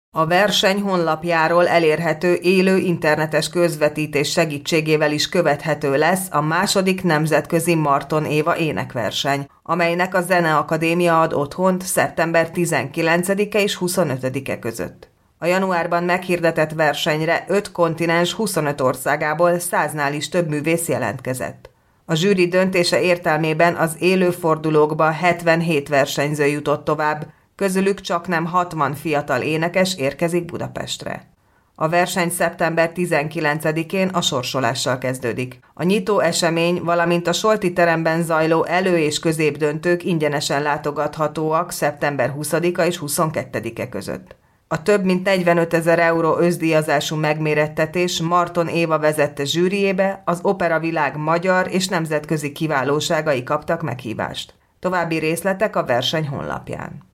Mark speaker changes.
Speaker 1: A verseny honlapjáról elérhető élő internetes közvetítés segítségével is követhető lesz a második nemzetközi Marton Éva énekverseny, amelynek a Zeneakadémia ad otthont szeptember 19-e és 25-e között. A januárban meghirdetett versenyre 5 kontinens 25 országából 100-nál is több művész jelentkezett. A zsűri döntése értelmében az élő fordulókba 77 versenyző jutott tovább, közülük csaknem 60 fiatal énekes érkezik Budapestre. A verseny szeptember 19-én a sorsolással kezdődik. A nyitó esemény, valamint a Solti teremben zajló elő- és középdöntők ingyenesen látogathatóak szeptember 20-a és 22-e között. A több mint 45 000 euró összdíjazású megmérettetés Marton Éva vezette zsűriébe az operavilág magyar és nemzetközi kiválóságai kaptak meghívást. További részletek a verseny honlapján.